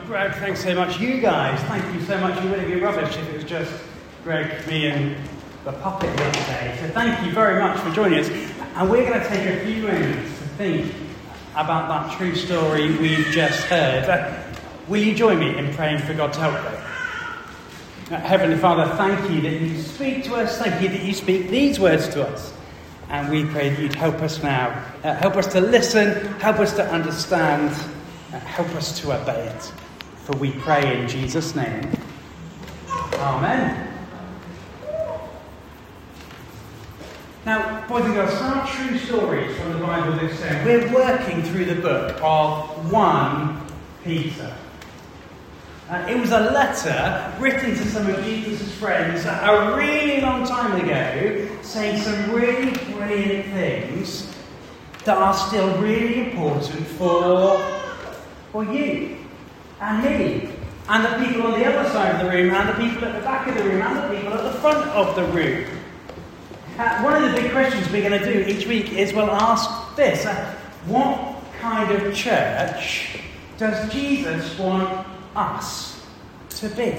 Greg, thanks so much. You guys, thank you so much. You would have been rubbish if it was just Greg, me and the puppet here today. So thank you very much for joining us. And we're going to take a few moments to think about that true story we've just heard. Will you join me in praying for God to help you? Heavenly Father, thank you that you speak to us. Thank you that you speak these words to us. And we pray that you'd help us now. Help us to listen. Help us to understand. Help us to obey it. For we pray in Jesus' name. Amen. Now, boys and girls, some true stories from the Bible this term. We're working through the book of 1 Peter. It was a letter written to some of Jesus' friends a really long time ago, saying some really brilliant things that are still really important for you and me and the people on the other side of the room and the people at the back of the room and the people at the front of the room. One of the big questions we're going to do each week is we'll ask this. What kind of church does Jesus want us to be?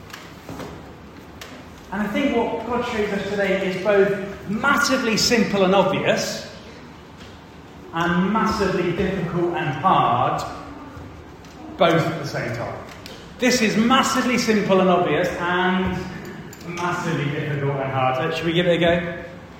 And I think what God shows us today is both massively simple and obvious and massively difficult and hard, both at the same time. This is massively simple and obvious and massively difficult and hard. Should we give it a go?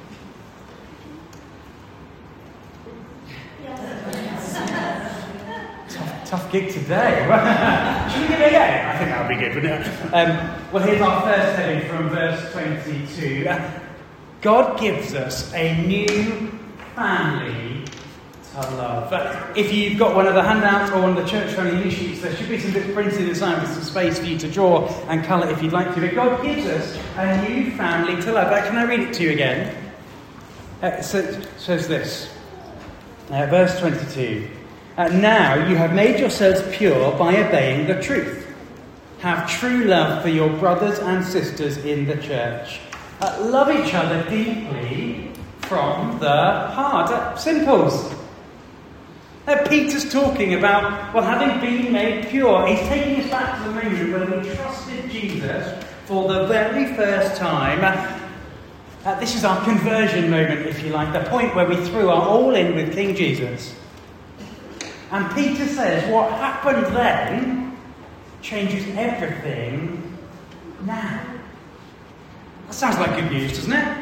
Tough gig today. Should we give it a go? I think that would be good, wouldn't it? Well, here's our first heading from verse 22. God gives us a new family to love. If you've got one of the handouts or one of the church family news sheets, there should be some bits printed inside with some space for you to draw and colour if you'd like to. But God gives us a new family to love. Can I read it to you again? It says this. Verse 22. Now you have made yourselves pure by obeying the truth. Have true love for your brothers and sisters in the church. Love each other deeply from the heart. Simples. Peter's talking about, having been made pure. He's taking us back to the moment when we trusted Jesus for the very first time. This is our conversion moment, if you like. The point where we threw our all in with King Jesus. And Peter says what happened then changes everything now. That sounds like good news, doesn't it?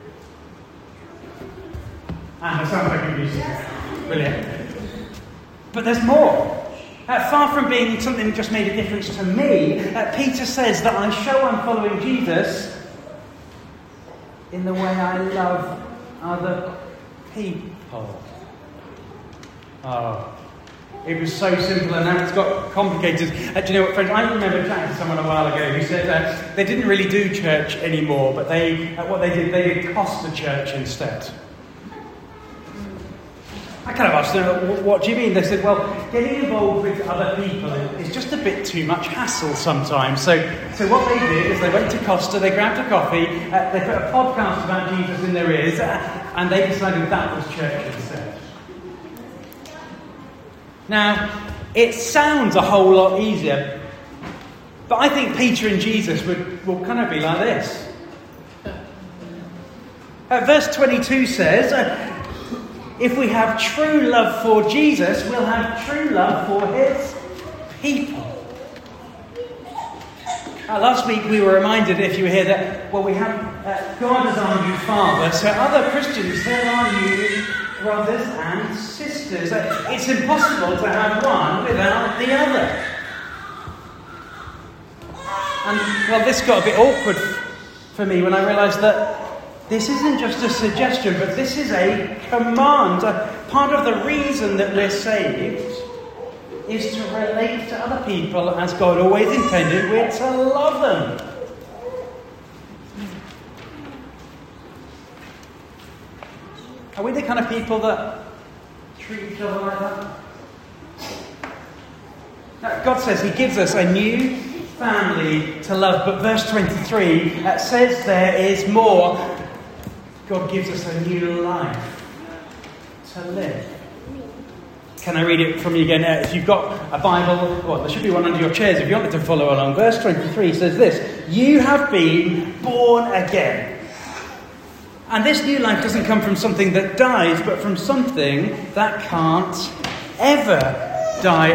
That sounds like good news, doesn't it? Brilliant. But there's more. Far from being something that just made a difference to me, Peter says that I show I'm following Jesus in the way I love other people. Oh. It was so simple and now it's got complicated. Do you know what, friends? I remember chatting to someone a while ago who said they didn't really do church anymore, but they did Costa Church instead. I kind of asked them, what do you mean? They said, getting involved with other people is just a bit too much hassle sometimes. So what they did is they went to Costa, they grabbed a coffee, they put a podcast about Jesus in their ears, and they decided that was church instead. Now, it sounds a whole lot easier, but I think Peter and Jesus will kind of be like this. Verse 22 says, if we have true love for Jesus, we'll have true love for his people. Last week we were reminded, if you were here, that, we have God as our new Father, so other Christians, they're our new brothers and sisters. It's impossible to have one without the other. And, this got a bit awkward for me when I realised that this isn't just a suggestion, but this is a command. Part of the reason that we're saved is to relate to other people as God always intended. We're to love them. Are we the kind of people that treat each other like that? Now, God says he gives us a new family to love, but verse 23 says there is more. God gives us a new life to live. Can I read it from you again? If you've got a Bible, well, there should be one under your chairs if you wanted to follow along. Verse 23 says this: you have been born again. And this new life doesn't come from something that dies, but from something that can't ever die.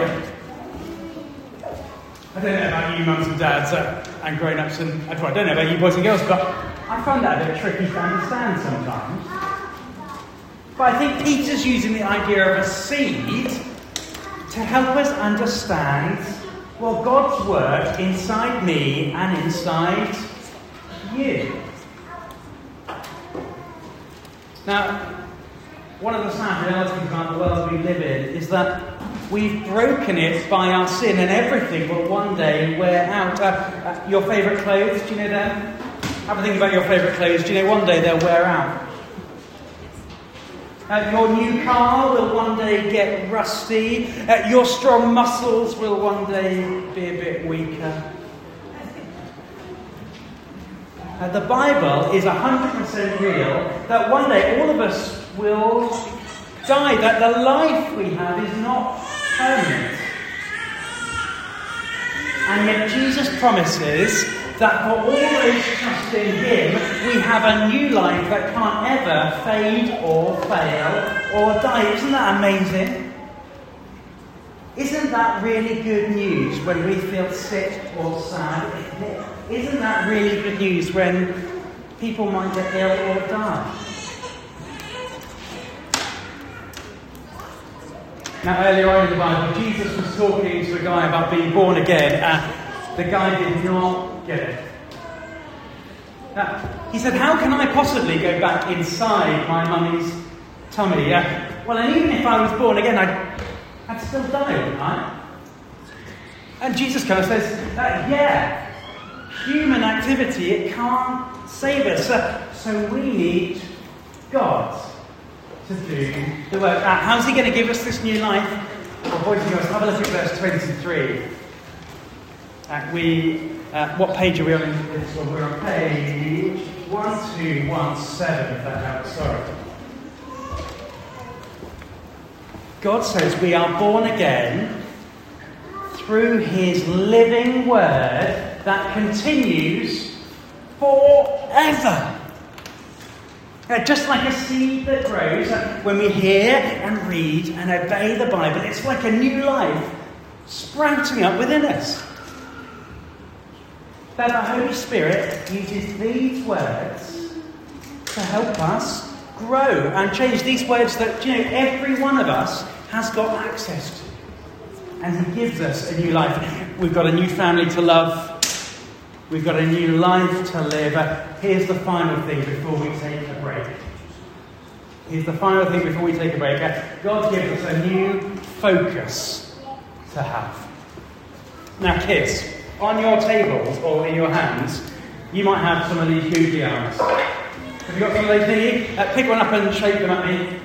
I don't know about you mums and dads and grown-ups, and I don't know about you boys and girls, but I find that a bit tricky to understand sometimes. But I think Peter's using the idea of a seed to help us understand, well, God's work inside me and inside you. Now, one of the sad realities about the world we live in is that we've broken it by our sin, and everything will one day wear out. Your favourite clothes, do you know them? Have a think about your favourite clothes. Do you know one day they'll wear out? Your new car will one day get rusty. Your strong muscles will one day be a bit weaker. The Bible is 100% real that one day all of us will die, that the life we have is not permanent. And yet Jesus promises that for all those trust in him, we have a new life that can't ever fade or fail or die. Isn't that amazing? Isn't that really good news when we feel sick or sad? Isn't that really good news when people might get ill or die? Now, earlier on in the Bible, Jesus was talking to a guy about being born again. The guy did not get it. He said, how can I possibly go back inside my mummy's tummy? Well, and even if I was born again, I'd still die, wouldn't I? And Jesus kind of says, human activity, it can't save us. So we need God to do the work. How's he going to give us this new life? Well, boys and girls, have a look at verse 23. What page are we on in this one? We're on page 1217, if that helps. Sorry. God says we are born again through his living word that continues forever. Just like a seed that grows, when we hear and read and obey the Bible, it's like a new life sprouting up within us. That the Holy Spirit uses these words to help us grow and change. These words that, every one of us has got access to. And he gives us a new life. We've got a new family to love. We've got a new life to live. Here's the final thing before we take a break. God gives us a new focus to have. Now, kids, on your tables or in your hands, you might have some of these googly eyes. Have you got some of those near you? Pick one up and shake them at me.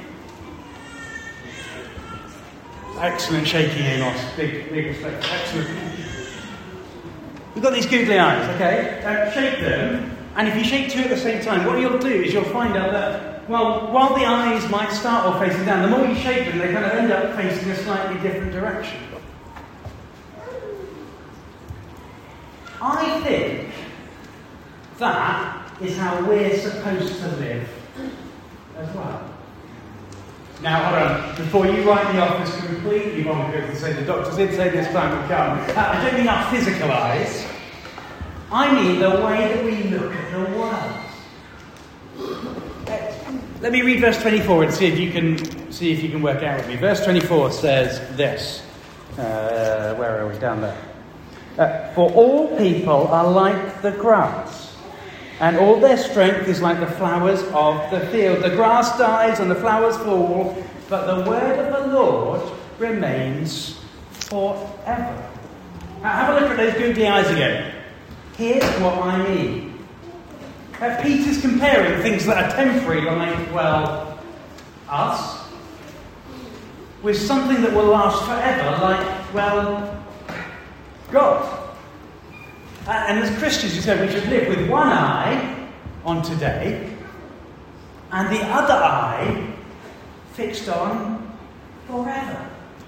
Excellent shaking, Amos. Big respect. Excellent. We've got these googly eyes, okay? Shake them, and if you shake two at the same time, what you'll do is you'll find out that, while the eyes might start off facing down, the more you shake them, they kind of end up facing a slightly different direction. I think that is how we're supposed to live as well. Now, hold on. Before you write the office completely bonkers and say the doctors did say this time would come, I don't mean our physical eyes. I mean the way that we look at the world. Let me read verse 24 and see if you can work out with me. Verse 24 says this. Where are we? Down there. For all people are like the grass, and all their strength is like the flowers of the field. The grass dies and the flowers fall, but the word of the Lord remains forever. Now, have a look at those googly eyes again. Here's what I mean. Peter's comparing things that are temporary, like, us, with something that will last forever, like, God. And as Christians, you said we should live with one eye on today and the other eye fixed on forever.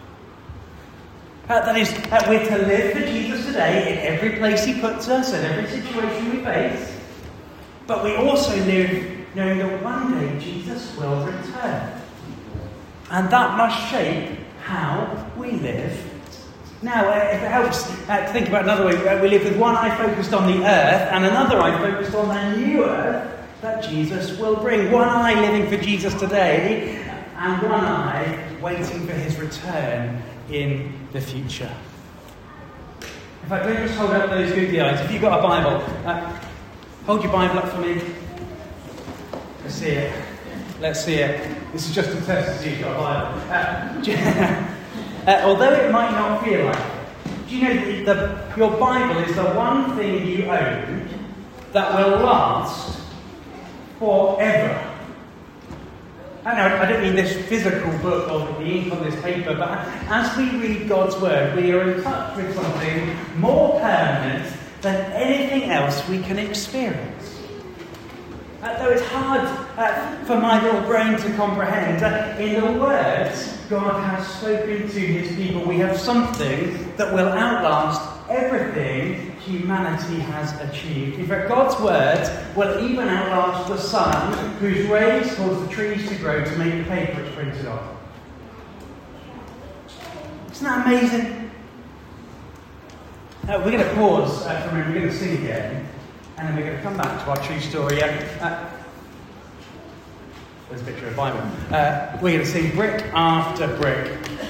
That is, we're to live for Jesus today in every place he puts us and every situation we face. But we also live knowing that one day Jesus will return. And that must shape how we live. Now, if it helps to think about another way, we live with one eye focused on the earth and another eye focused on the new earth that Jesus will bring. One eye living for Jesus today and one eye waiting for his return in the future. In fact, don't just hold up those googly eyes. If you've got a Bible, hold your Bible up for me. Let's see it. Let's see it. This is just a test to see if you've got a Bible. Although it might not feel like it, do you know that your Bible is the one thing you own that will last forever? I don't mean this physical book or the ink on this paper, but as we read God's Word, we are in touch with something more permanent than anything else we can experience. Though it's hard for my little brain to comprehend, in the words God has spoken to his people, we have something that will outlast everything humanity has achieved. In fact, God's words will even outlast the sun, whose rays cause the trees to grow to make the paper it's printed on. Isn't that amazing? We're going to pause for a minute, we're going to sing again, and then we're going to come back to our true story. There's a picture of a Bible. We're going to sing brick after brick.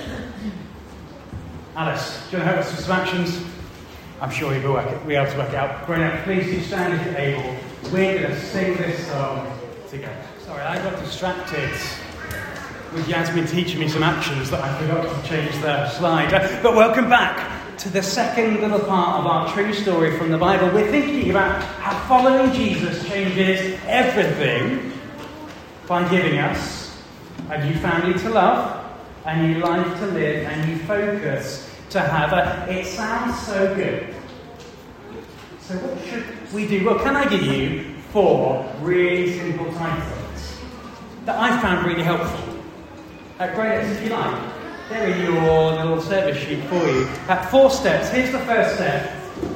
Alice, do you want to help us with some actions? I'm sure you'll be able to work it out. Grown up, please do stand if you're able. We're going to sing this song together. Sorry, I got distracted with Yasmin teaching me some actions that I forgot to change the slide. But welcome back to the second little part of our true story from the Bible. We're thinking about how following Jesus changes everything by giving us a new family to love, a new life to live, a new focus to have. It sounds so good. So what should we do? Well, can I give you 4 really simple titles that I found really helpful? Great, if you like. They're in your little service sheet for you. 4 steps. Here's the first step.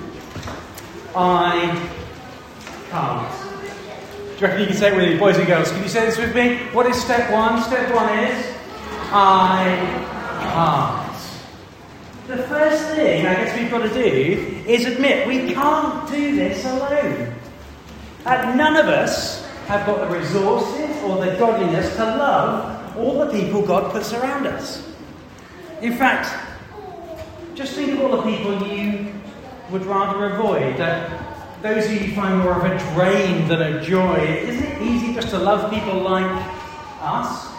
I can't. Do you reckon you can say it with me, boys and girls? Can you say this with me? What is step 1? Step 1 is I can't. The first thing I guess we've got to do is admit we can't do this alone. None of us have got the resources or the godliness to love all the people God puts around us. In fact, just think of all the people you would rather avoid. Those who you find more of a drain than a joy. Isn't it easy just to love people like us?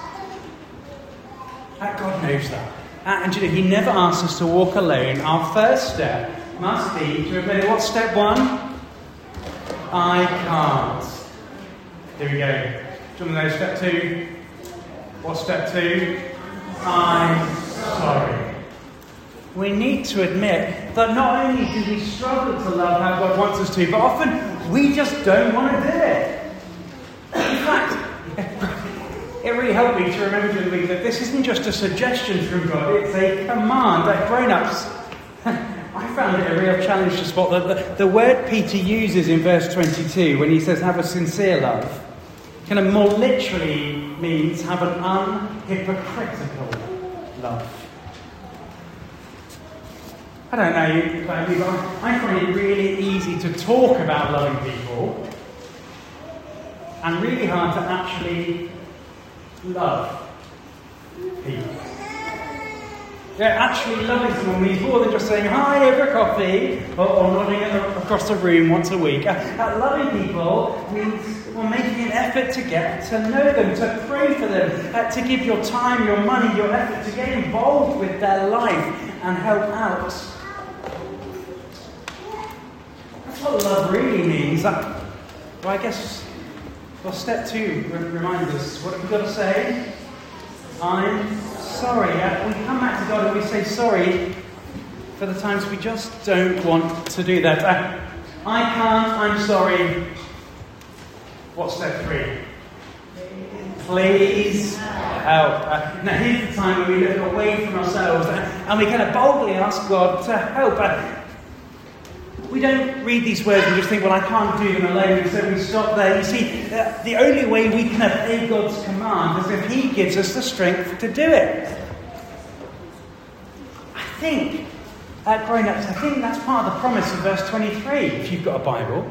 God knows that. And you know, he never asks us to walk alone. Our first step must be to admit, what's step 1? I can't. Here we go. Do you want to know step 2? What's step 2? I'm sorry. We need to admit that not only do we struggle to love how God wants us to, but often we just don't want to do it. In fact, it really helped me to remember during the week that this isn't just a suggestion from God, it's a command. Like grown-ups, I found it a real challenge to spot that the word Peter uses in verse 22 when he says have a sincere love, kind of more literally means have an unhypocritical love. I don't know about you, but I find it really easy to talk about loving people and really hard to actually love people. Yeah, actually loving someone means more than just saying hi over coffee or nodding across the room once a week. Loving people means making an effort to get to know them, to pray for them, to give your time, your money, your effort, to get involved with their life and help out. That's what love really means. I guess, step 2 reminds us, what have we got to say? I'm sorry. We come back to God and we say sorry for the times we just don't want to do that. I can't, I'm sorry. What's step 3? Please help. Now here's the time when we look away from ourselves and we kind of boldly ask God to help. We don't read these words and just think, well, I can't do them alone, so we stop there. You see, the only way we can obey God's command is if He gives us the strength to do it. I think, grown-ups, I think that's part of the promise of verse 23, if you've got a Bible.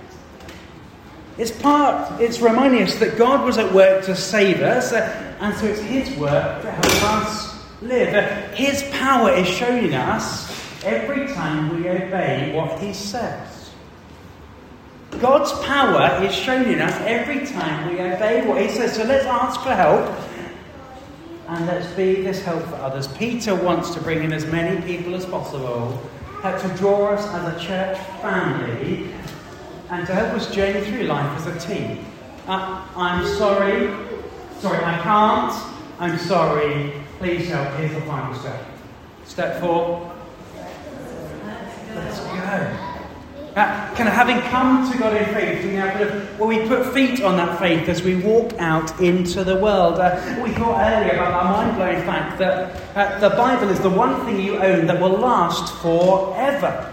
It's reminding us that God was at work to save us, and so it's His work to help us live. His power is shown in us every time we obey what He says. God's power is shown in us every time we obey what He says. So let's ask for help, and let's be this help for others. Peter wants to bring in as many people as possible to draw us as a church family and to help us journey through life as a team. I'm sorry, I can't. I'm sorry, please help. Here's the final step. Step 4. Let's go. Kind of having come to God in faith, we put feet on that faith as we walk out into the world. We thought earlier about our mind-blowing fact that the Bible is the one thing you own that will last forever.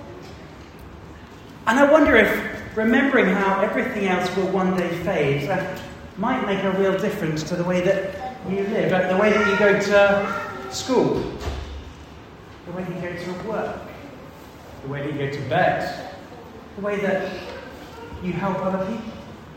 And I wonder if remembering how everything else will one day fade might make a real difference to the way that you live, the way that you go to school, the way you go to work, the way that you go to bed, the way that you help other people.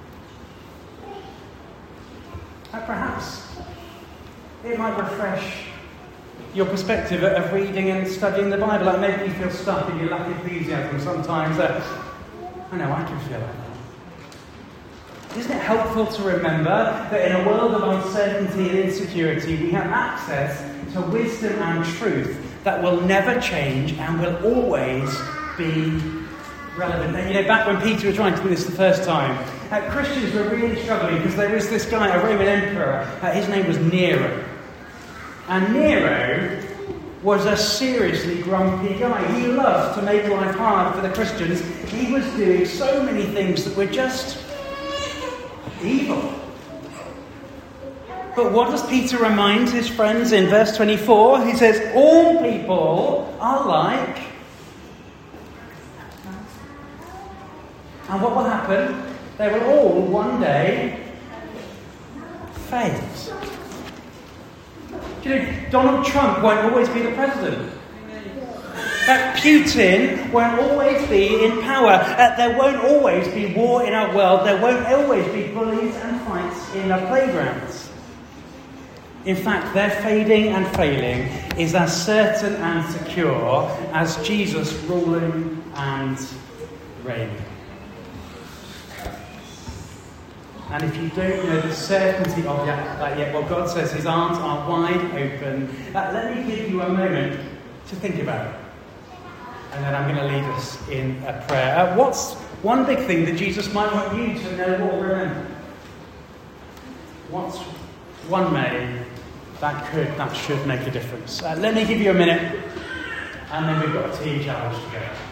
Perhaps it might refresh your perspective of reading and studying the Bible. Like maybe you feel stuck in your lack of enthusiasm sometimes. I know I can feel like that. Isn't it helpful to remember that in a world of uncertainty and insecurity, we have access to wisdom and truth that will never change and will always be relevant? And back when Peter was trying to do this the first time, Christians were really struggling because there was this guy, a Roman emperor, his name was Nero. And Nero was a seriously grumpy guy. He loved to make life hard for the Christians. He was doing so many things that were just evil. But what does Peter remind his friends in verse 24? He says, all people are like... And what will happen? They will all one day fade. Do you know, Donald Trump won't always be the president. Putin won't always be in power. There won't always be war in our world. There won't always be bullies and fights in our playgrounds. In fact, their fading and failing is as certain and secure as Jesus ruling and reigning. And if you don't know the certainty of that yet, well, God says His arms are wide open. Let me give you a moment to think about it. And then I'm going to lead us in a prayer. What's one big thing that Jesus might want you to know or remember? What's one way that should make a difference? Let me give you a minute, and then we've got a tea challenge to go.